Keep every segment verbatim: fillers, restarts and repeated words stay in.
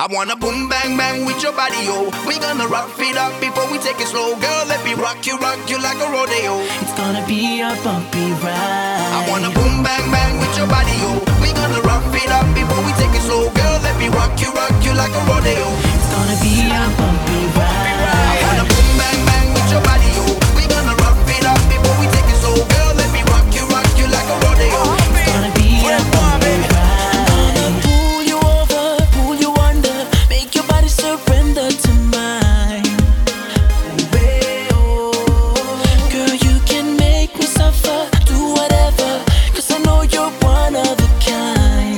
I wanna boom bang bang with your body, yo. We gonna rock it up before we take it slow. Girl, let me rock you, rock you like a rodeo. It's gonna be a bumpy ride. I wanna boom bang bang with your body, yo. We gonna rock it up before we take it slow. Girl, let me rock you, rock you like a rodeo. It's gonna be a bumpy ride. I wanna boom bang bang with your body, yo. We gonna rock it up before we take it slow. Girl, let me rock you, rock you like a rodeo. It's gonna be a bumpy ride. I'm gonna pull you over, pull you under, make your body surrender to mine. Girl, you can make me suffer, do whatever, 'cause I know you're one of a kind.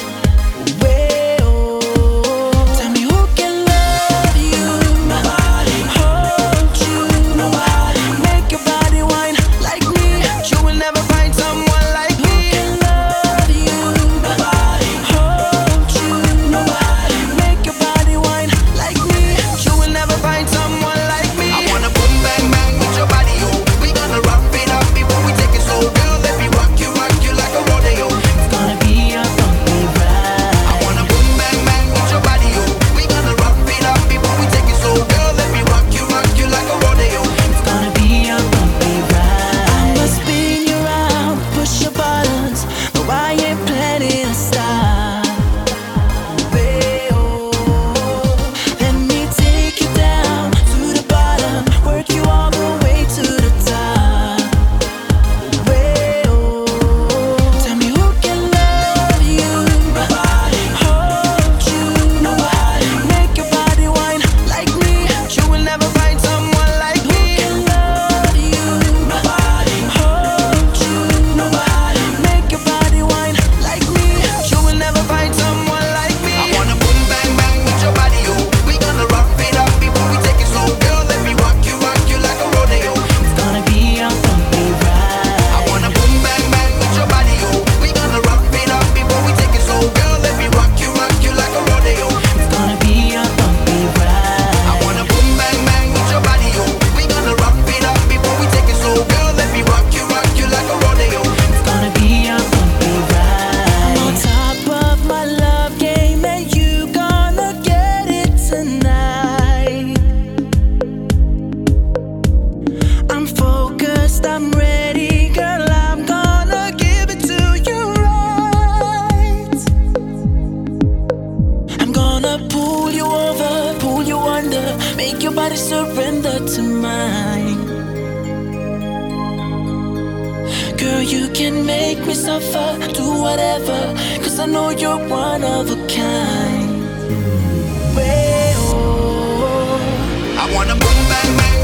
Tell me who can love you, nobody, hold you, nobody, make your body whine like me. You will never find someone like Who me. can love you, nobody, hold you, nobody, make your body whine like me. You will never find someone like me. I wanna boom bang bang with your body, yo. We gonna rock it up before we take it slow. Girl, let me rock you, rock you like a rodeo. It's gonna be a bumpy ride. I wanna boom bang bang with your body, yo. We gonna rock it up before we take it slow. Girl, let me rock you, rock you like a rodeo. It's gonna be a bumpy ride. I'ma spin you around, push your buttons. No, I ain't planning to stop. Let me take you down to the bottom, work you all the way to the top. Tell me who can love you, nobody, hold you, nobody, make your body whine like me. You will never find someone like Who me. can love you, nobody, hold you, nobody, make your body whine like me. You will never find someone like me. I wanna boom bang bang with your body, yo. We gonna rock it up before we take it slow. Girl, let me rock you, rock you like a rodeo. It's gonna be a bumpy ride. I wanna boom bang bang with your body, yo. We gonna rock it up before we take it slow. Girl, let me rock you, rock you like a rodeo. It's gonna be a bumpy ride. I wanna boom bang bang with your body, yo. We gonna rock it up before we take it slow. Girl, let me rock you, rock you like a rodeo. It's gonna be a bumpy ride. I'm on top of my love game, and you gonna get it tonight. I'm focused, I'm ready, girl. I'm gonna give it to you right. I'm gonna pull you over, pull you under, make your body surrender to mine. Girl, you can make me suffer, do whatever, 'cause I know you're one of a kind. I wanna boom bang bang